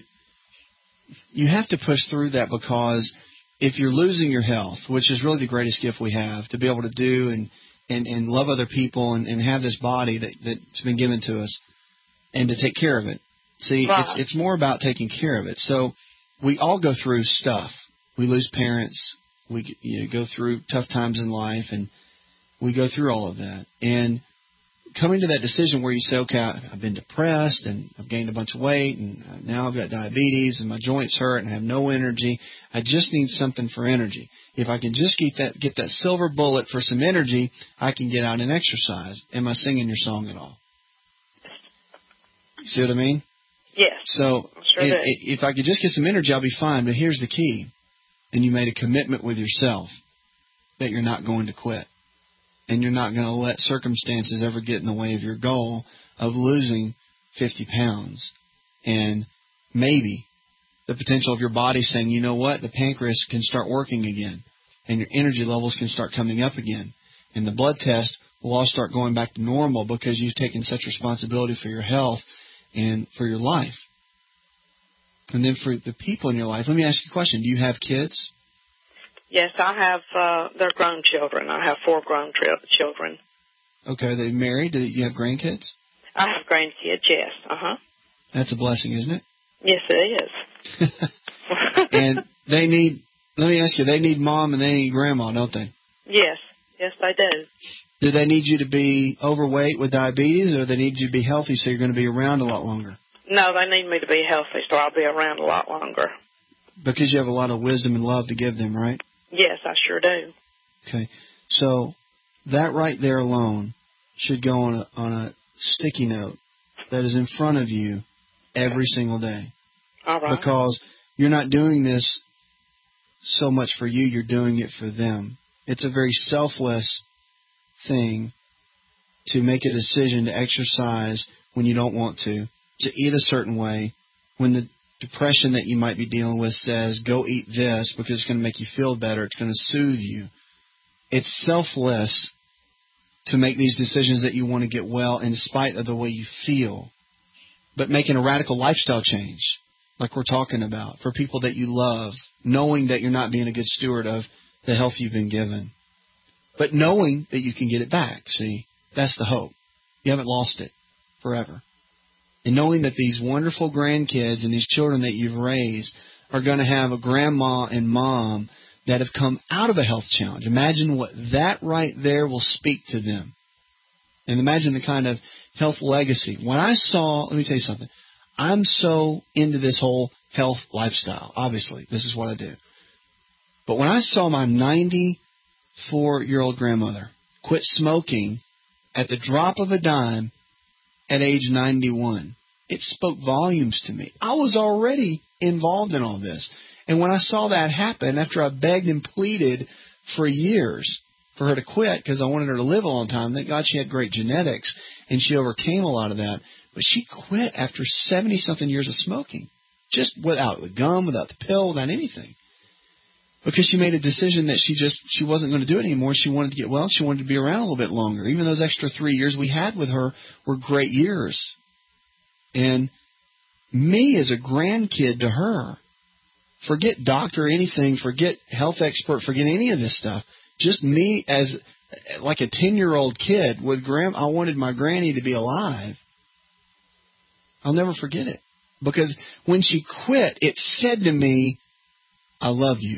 Speaker 2: push through that, because if you're losing your health, which is really the greatest gift we have, to be able to do and love other people and have this body that's been given to us and to take care of it. See, right. It's more about taking care of it. So we all go through stuff. We lose parents. We go through tough times in life, and we go through all of that. And coming to that decision where you say, okay, I've been depressed and I've gained a bunch of weight, and now I've got diabetes and my joints hurt and I have no energy. I just need something for energy. If I can just get that silver bullet for some energy, I can get out and exercise. Am I singing your song at all? See what I mean? Yes. So if I could just get some energy, I'll be fine. But here's the key. And you made a commitment with yourself that you're not going to quit. And you're not going to let circumstances ever get in the way of your goal of losing 50 pounds. And maybe the potential of your body saying, you know what, the pancreas can start working again. And your energy levels can start coming up again. And the blood test will all start going back to normal because you've taken such responsibility for your health and for your life. And then for the people in your life, let me ask you a question. Do you have kids? Yes, I have. They're grown children. I have 4 grown children. Okay, are they married? Do you have grandkids? I have grandkids, yes. Uh-huh. That's a blessing, isn't it? Yes, it is. And they need, let me ask you, they need mom and they need grandma, don't they? Yes. Yes, they do. Do they need you to be overweight with diabetes, or they need you to be healthy so you're going to be around a lot longer?
Speaker 19: No, they need me to be healthy, so I'll be around a lot longer.
Speaker 2: Because you have a lot of wisdom and love to give them, right?
Speaker 19: Yes, I sure do.
Speaker 2: Okay. So that right there alone should go on a sticky note that is in front of you every single day.
Speaker 19: All right.
Speaker 2: Because you're not doing this so much for you, you're doing it for them. It's a very selfless thing to make a decision to exercise when you don't want to eat a certain way, when the depression that you might be dealing with says, go eat this because it's going to make you feel better, it's going to soothe you. It's selfless to make these decisions that you want to get well in spite of the way you feel. But making a radical lifestyle change, like we're talking about, for people that you love, knowing that you're not being a good steward of the health you've been given. But knowing that you can get it back, see, that's the hope. You haven't lost it forever. And knowing that these wonderful grandkids and these children that you've raised are going to have a grandma and mom that have come out of a health challenge. Imagine what that right there will speak to them. And imagine the kind of health legacy. When I saw, let me tell you something, I'm so into this whole health lifestyle. Obviously, this is what I do. But when I saw my 94-year-old grandmother quit smoking at the drop of a dime at age 91, it spoke volumes to me. I was already involved in all this. And when I saw that happen, after I begged and pleaded for years for her to quit because I wanted her to live a long time, thank God she had great genetics and she overcame a lot of that. But she quit after 70-something years of smoking, just without the gum, without the pill, without anything. Because she made a decision that she wasn't going to do it anymore. She wanted to get well. She wanted to be around a little bit longer. Even those extra 3 years we had with her were great years. And me as a grandkid to her, forget doctor or anything, forget health expert, forget any of this stuff. Just me as like a 10-year-old kid with I wanted my granny to be alive. I'll never forget it. Because when she quit, it said to me, I love you.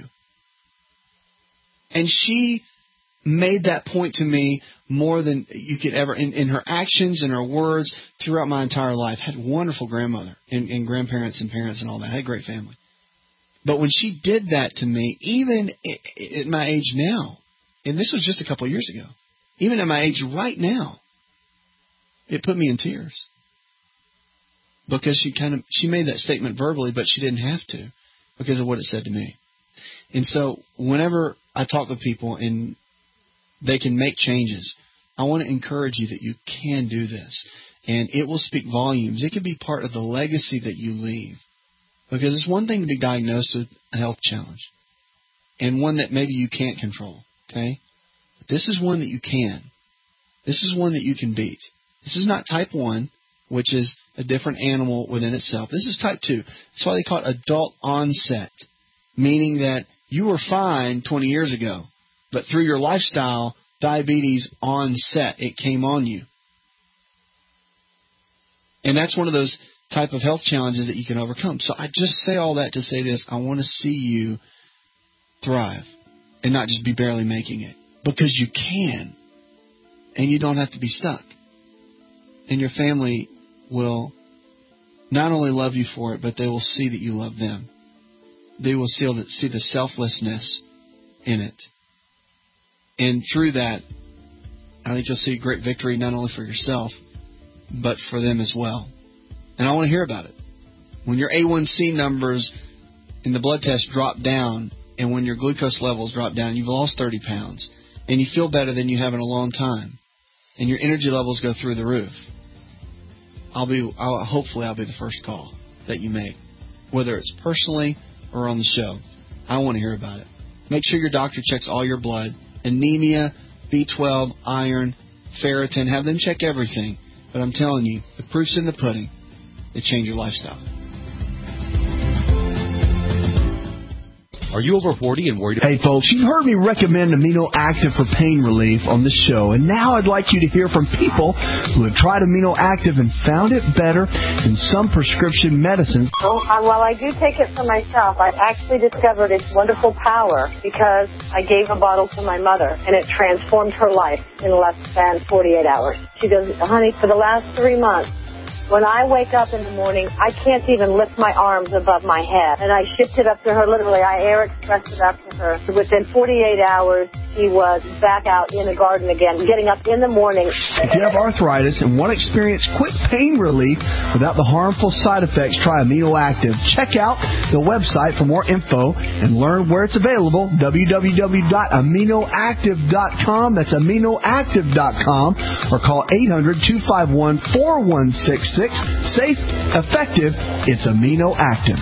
Speaker 2: And she made that point to me more than you could ever, in her actions and her words throughout my entire life. Had a wonderful grandmother and grandparents and parents and all that. Had a great family. But when she did that to me, even at my age now, and this was just a couple of years ago, even at my age right now, it put me in tears. Because she made that statement verbally, but she didn't have to because of what it said to me. And so whenever I talk with people and they can make changes, I want to encourage you that you can do this. And it will speak volumes. It could be part of the legacy that you leave. Because it's one thing to be diagnosed with a health challenge and one that maybe you can't control, okay? But this is one that you can. This is one that you can beat. This is not type 1, which is a different animal within itself. This is type 2. That's why they call it adult onset, meaning that you were fine 20 years ago, but through your lifestyle, diabetes onset, it came on you. And that's one of those type of health challenges that you can overcome. So I just say all that to say this. I want to see you thrive and not just be barely making it. Because you can. And you don't have to be stuck. And your family will not only love you for it, but they will see that you love them. They will see the selflessness in it. And through that, I think you'll see great victory not only for yourself, but for them as well. And I want to hear about it. When your A1C numbers in the blood test drop down and when your glucose levels drop down, you've lost 30 pounds and you feel better than you have in a long time and your energy levels go through the roof, hopefully I'll be the first call that you make, whether it's personally or on the show. I want to hear about it. Make sure your doctor checks all your blood, anemia, B12, iron, ferritin. Have them check everything. But I'm telling you, the proof's in the pudding. It changed your lifestyle.
Speaker 8: Are you over 40 and worried?
Speaker 5: Hey, folks, you've heard me recommend Amino Active for pain relief on the show, and now I'd like you to hear from people who have tried Amino Active and found it better than some prescription medicines.
Speaker 20: Well, I do take it for myself. I actually discovered its wonderful power because I gave a bottle to my mother, and it transformed her life in less than 48 hours. She goes, honey, for the last 3 months, When I wake up in the morning, I can't even lift my arms above my head. And I shipped it up to her, literally. I air expressed it up to her. Within 48 hours, she was back out in the garden again, getting up in the morning.
Speaker 5: If you have arthritis and want to experience quick pain relief without the harmful side effects, try Amino Active. Check out the website for more info and learn where it's available, www.aminoactive.com. That's aminoactive.com, or call 800-251-4166. Safe, effective, it's Amino Active.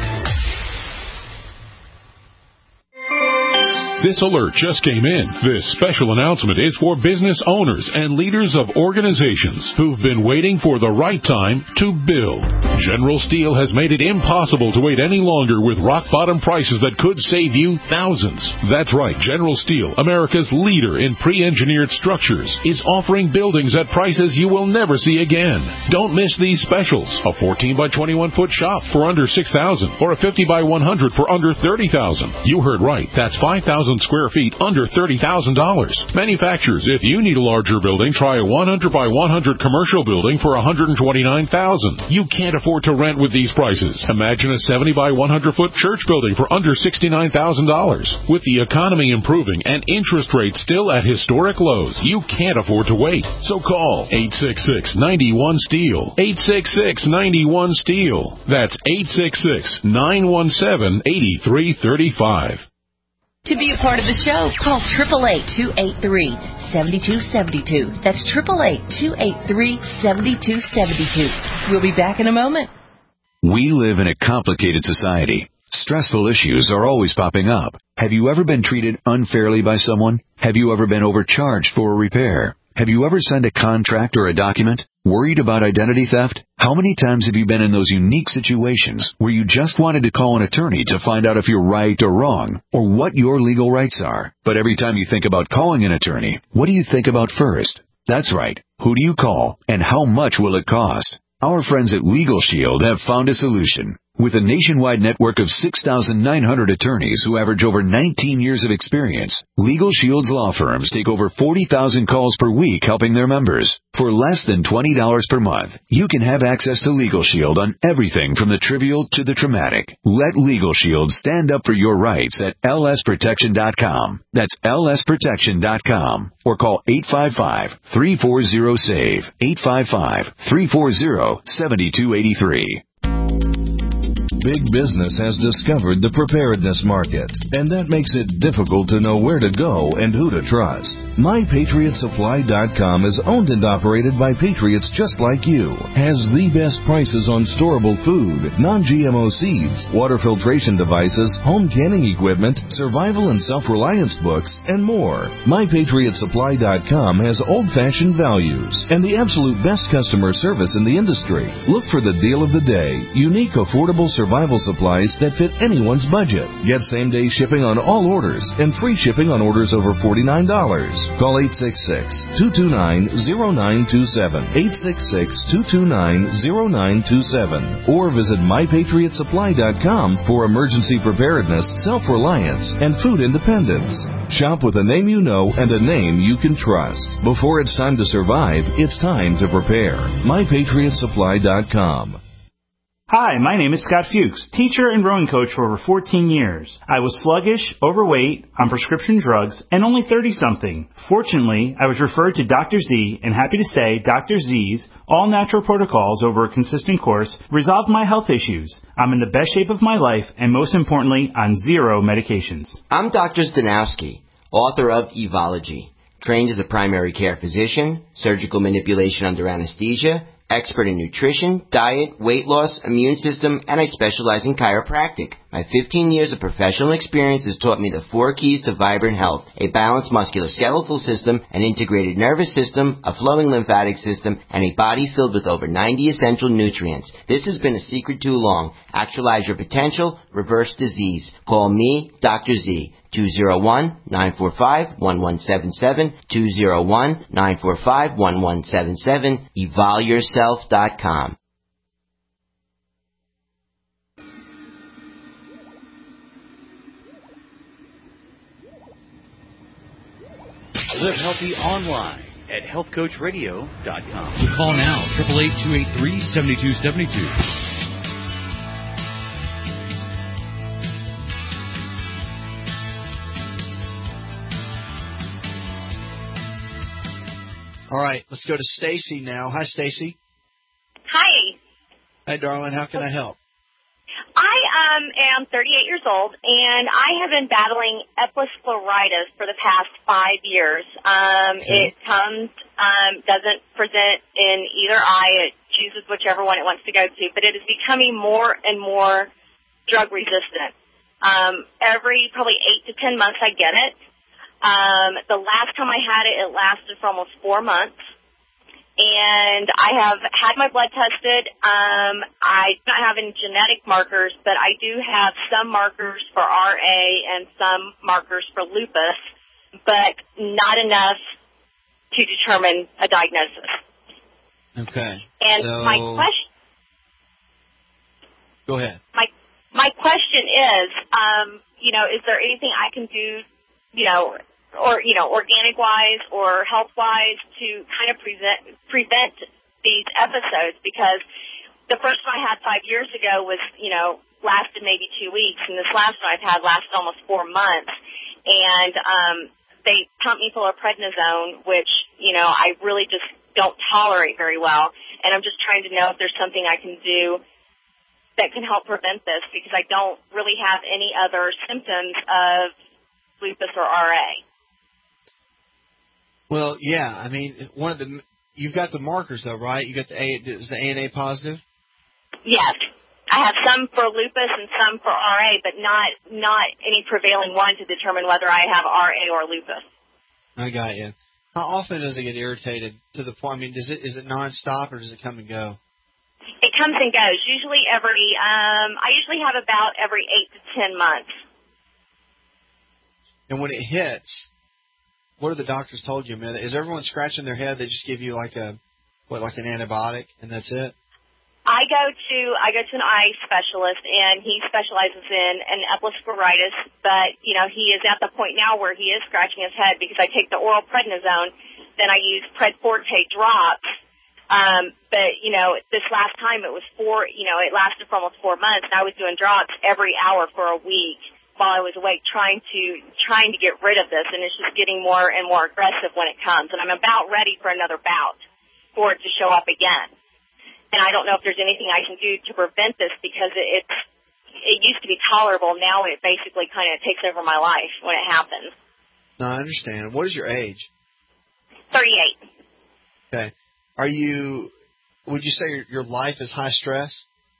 Speaker 11: This alert just came in. This special announcement is for business owners and leaders of organizations who've been waiting for the right time to build. General Steel has made it impossible to wait any longer with rock-bottom prices that could save you thousands. That's right. General Steel, America's leader in pre-engineered structures, is offering buildings at prices you will never see again. Don't miss these specials. A 14 by 21 foot shop for under $6,000 or a 50 by 100 for under $30,000. You heard right. That's 5,000 square feet under $30,000. Manufacturers, if you need a larger building, try a 100 by 100 commercial building for $129,000. You can't afford to rent with these prices. Imagine a 70 by 100 foot church building for under $69,000. With the economy improving and interest rates still at historic lows, you can't afford to wait. So call 866-91-STEEL. 866-91-STEEL. That's 866-917-8335.
Speaker 13: To be a part of the show, call 888-283-7272. That's 888-283-7272. We'll be back in a moment.
Speaker 16: We live in a complicated society. Stressful issues are always popping up. Have you ever been treated unfairly by someone? Have you ever been overcharged for a repair? Have you ever signed a contract or a document? Worried about identity theft? How many times have you been in those unique situations where you just wanted to call an attorney to find out if you're right or wrong, or what your legal rights are? But every time you think about calling an attorney, what do you think about first? That's right. Who do you call, and how much will it cost? Our friends at Legal Shield have found a solution. With a nationwide network of 6,900 attorneys who average over 19 years of experience, Legal Shield's law firms take over 40,000 calls per week helping their members. For less than $20 per month, you can have access to Legal Shield on everything from the trivial to the traumatic. Let Legal Shield stand up for your rights at lsprotection.com. That's lsprotection.com. Or call 855-340-SAVE. 855-340-7283.
Speaker 21: Big business has discovered the preparedness market, and that makes it difficult to know where to go and who to trust. MyPatriotSupply.com is owned and operated by patriots just like you, has the best prices on storable food, non-GMO seeds, water filtration devices, home canning equipment, survival and self-reliance books, and more. MyPatriotSupply.com has old-fashioned values and the absolute best customer service in the industry. Look for the deal of the day, unique, affordable survival supplies that fit anyone's budget. Get same-day shipping on all orders and free shipping on orders over $49. Call 866-229-0927, 866-229-0927, or visit MyPatriotSupply.com for emergency preparedness, self-reliance, and food independence. Shop with a name you know and a name you can trust. Before it's time to survive, it's time to prepare. MyPatriotSupply.com.
Speaker 22: Hi, my name is Scott Fuchs, teacher and rowing coach for over 14 years. I was sluggish, overweight, on prescription drugs, and only 30-something. Fortunately, I was referred to Dr. Z, and happy to say Dr. Z's all-natural protocols over a consistent course resolved my health issues. I'm in the best shape of my life, and most importantly, on 0 medications.
Speaker 23: I'm Dr. Stanowski, author of Evology, trained as a primary care physician, surgical manipulation under anesthesia, expert in nutrition, diet, weight loss, immune system, and I specialize in chiropractic. My 15 years of professional experience has taught me the 4 keys to vibrant health: a balanced musculoskeletal system, an integrated nervous system, a flowing lymphatic system, and a body filled with over 90 essential nutrients. This has been a secret too long. Actualize your potential, reverse disease. Call me, Dr. Z. 201-945-1177, 201-945-1177, evolyourself.com.
Speaker 8: Live healthy online at healthcoachradio.com. Call now, 888-283-7272.
Speaker 2: All right, let's go to Stacy now. Hi, Stacy.
Speaker 1: Hi.
Speaker 2: Hi, darling. How can I help?
Speaker 1: I am 38 years old, and I have been battling episcleritis for the past 5 years. It comes, doesn't present in either eye. It chooses whichever one it wants to go to, but it is becoming more and more drug resistant. Every probably 8 to 10 months I get it. The last time I had it, it lasted for almost 4 months. And I have had my blood tested. I don't have any genetic markers, but I do have some markers for RA and some markers for lupus, but not enough to determine a diagnosis.
Speaker 2: Okay.
Speaker 1: And
Speaker 2: so,
Speaker 1: my question...
Speaker 2: Go ahead.
Speaker 1: My question is, is there anything I can do, organic-wise or health-wise to kind of prevent these episodes? Because the first one I had 5 years ago was, lasted maybe 2 weeks, and this last one I've had lasted almost 4 months. And they pumped me full of prednisone, which, I really just don't tolerate very well. And I'm just trying to know if there's something I can do that can help prevent this, because I don't really have any other symptoms of lupus or RA.
Speaker 2: Well, yeah. I mean, you've got the markers though, right? You got is the ANA positive?
Speaker 1: Yes, I have some for lupus and some for RA, but not any prevailing one to determine whether I have RA or lupus.
Speaker 2: I got you. How often does it get irritated to the point? I mean, is it nonstop or does it come and go?
Speaker 1: It comes and goes. Usually I usually have about every 8 to 10 months.
Speaker 2: And when it hits, what have the doctors told you, man? Is everyone scratching their head? They just give you like an antibiotic, and that's it?
Speaker 1: I go to an eye specialist, and he specializes in an episcleritis, but, he is at the point now where he is scratching his head because I take the oral prednisone, then I use Predforte drops. But, this last time it was it lasted for almost 4 months, and I was doing drops every hour for a week while I was awake trying to get rid of this, and it's just getting more and more aggressive when it comes. And I'm about ready for another bout for it to show up again. And I don't know if there's anything I can do to prevent this, because it used to be tolerable. Now it basically kind of takes over my life when it happens.
Speaker 2: No, I understand. What is your age?
Speaker 1: 38.
Speaker 2: Okay. Would you say your life is high stress?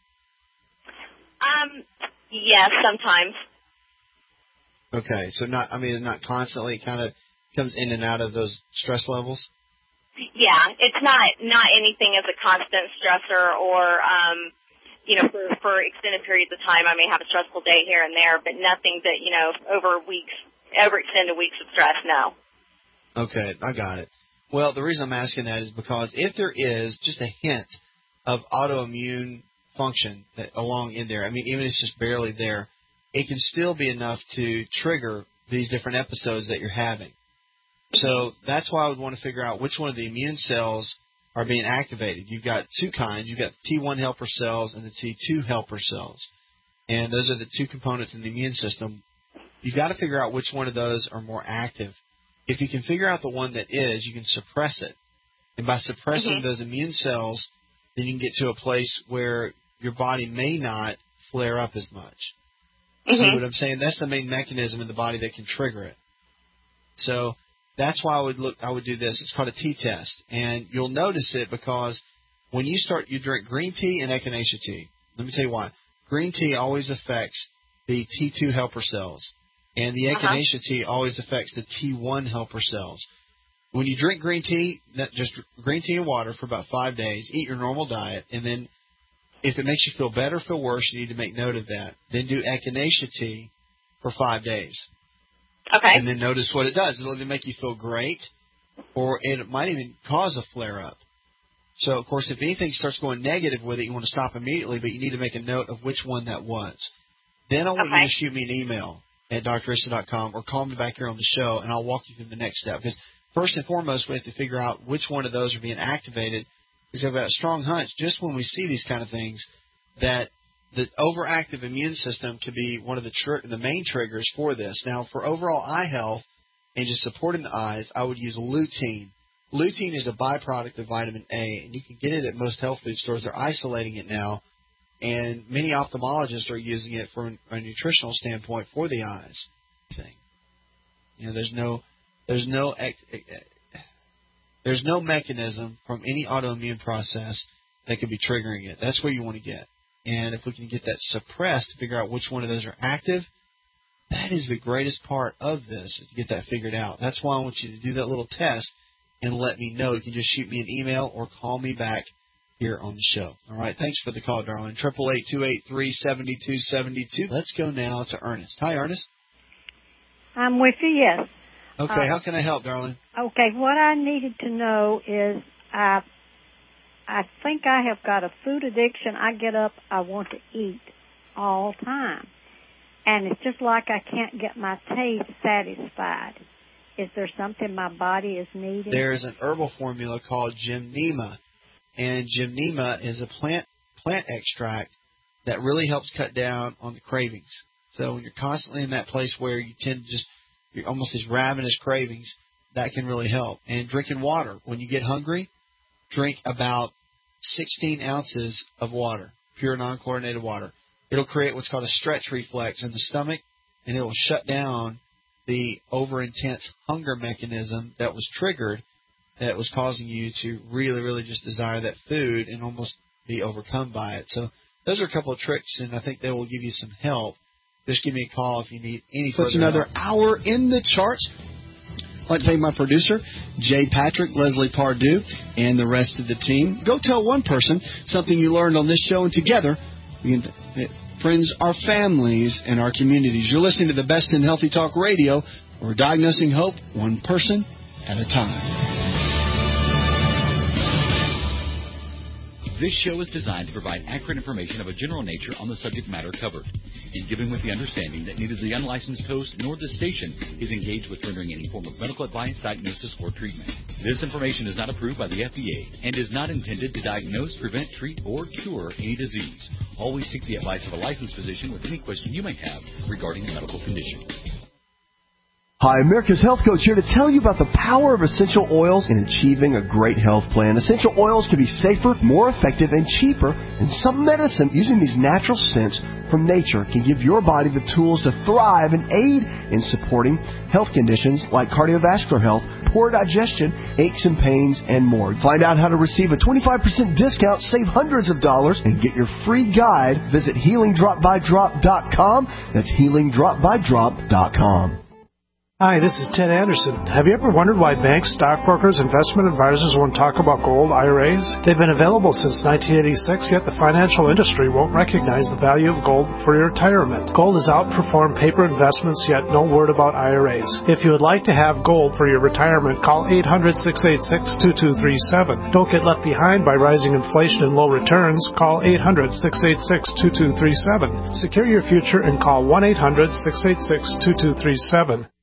Speaker 1: Yes, sometimes.
Speaker 2: Okay, so not constantly. It kind of comes in and out of those stress levels?
Speaker 1: Yeah, it's not anything as a constant stressor or, for extended periods of time. I may have a stressful day here and there, but nothing that, over extended weeks of stress, no.
Speaker 2: Okay, I got it. Well, the reason I'm asking that is because if there is just a hint of autoimmune function along in there, I mean, even if it's just barely there, it can still be enough to trigger these different episodes that you're having. So that's why I would want to figure out which one of the immune cells are being activated. You've got two kinds. You've got T1 helper cells and the T2 helper cells. And those are the two components in the immune system. You've got to figure out which one of those are more active. If you can figure out the one that is, you can suppress it. And by suppressing those immune cells, then you can get to a place where your body may not flare up as much. See what I'm saying? That's the main mechanism in the body that can trigger it. So that's why I would do this. It's called a T-test. And you'll notice it because when you drink green tea and echinacea tea. Let me tell you why. Green tea always affects the T2 helper cells. And the echinacea tea always affects the T1 helper cells. When you drink green tea, just green tea and water for about 5 days, eat your normal diet, and then if it makes you feel better or feel worse, you need to make note of that. Then do echinacea tea for 5 days.
Speaker 1: Okay.
Speaker 2: And then notice what it does. It'll either make you feel great, or it might even cause a flare-up. So, of course, if anything starts going negative with it, you want to stop immediately, but you need to make a note of which one that was. Then I want you to shoot me an email at drissa.com or call me back here on the show, and I'll walk you through the next step. Because first and foremost, we have to figure out which one of those are being activated, because I've got a strong hunch just when we see these kind of things that the overactive immune system could be one of the main triggers for this. Now, for overall eye health and just supporting the eyes, I would use lutein. Lutein is a byproduct of vitamin A, and you can get it at most health food stores. They're isolating it now, and many ophthalmologists are using it from a nutritional standpoint for the eyes. You know, there's no mechanism from any autoimmune process that could be triggering it. That's where you want to get. And if we can get that suppressed to figure out which one of those are active, that is the greatest part of this, is to get that figured out. That's why I want you to do that little test and let me know. You can just shoot me an email or call me back here on the show. All right, thanks for the call, darling. 888-283-7272. Let's go now to Ernest. Hi, Ernest.
Speaker 3: I'm with you, yes.
Speaker 2: Okay, how can I help, darling?
Speaker 3: Okay, what I needed to know is I think I have got a food addiction. I get up, I want to eat all the time. And it's just like I can't get my taste satisfied. Is there something my body is needing?
Speaker 2: There's an herbal formula called Gymnema. And Gymnema is a plant extract that really helps cut down on the cravings. So when you're constantly in that place where you tend to you're almost these ravenous cravings, that can really help. And drinking water. When you get hungry, drink about 16 ounces of water, pure non-chlorinated water. It'll create what's called a stretch reflex in the stomach, and it will shut down the over-intense hunger mechanism that was triggered, that was causing you to really, really just desire that food and almost be overcome by it. So those are a couple of tricks, and I think they will give you some help. Just give me a call if you need any further Puts another hour in the charts. I'd like to thank my producer, Jay Patrick, Leslie Pardue, and the rest of the team. Go tell one person something you learned on this show, and together we can friends, our families, and our communities. You're listening to the best in Healthy Talk Radio. We're diagnosing hope one person at a time.
Speaker 8: This show is designed to provide accurate information of a general nature on the subject matter covered, and given with the understanding that neither the unlicensed host nor the station is engaged with rendering any form of medical advice, diagnosis, or treatment. This information is not approved by the FDA and is not intended to diagnose, prevent, treat, or cure any disease. Always seek the advice of a licensed physician with any question you may have regarding a medical condition.
Speaker 5: Hi, America's Health Coach here to tell you about the power of essential oils in achieving a great health plan. Essential oils can be safer, more effective, and cheaper, and some medicine using these natural scents from nature can give your body the tools to thrive and aid in supporting health conditions like cardiovascular health, poor digestion, aches and pains, and more. Find out how to receive a 25% discount, save hundreds of dollars, and get your free guide. Visit HealingDropByDrop.com. That's HealingDropByDrop.com.
Speaker 4: Hi, this is Ted Anderson. Have you ever wondered why banks, stockbrokers, investment advisors won't talk about gold IRAs? They've been available since 1986, yet the financial industry won't recognize the value of gold for your retirement. Gold has outperformed paper investments, yet no word about IRAs. If you would like to have gold for your retirement, call 800-686-2237. Don't get left behind by rising inflation and low returns. Call 800-686-2237. Secure your future and call 1-800-686-2237.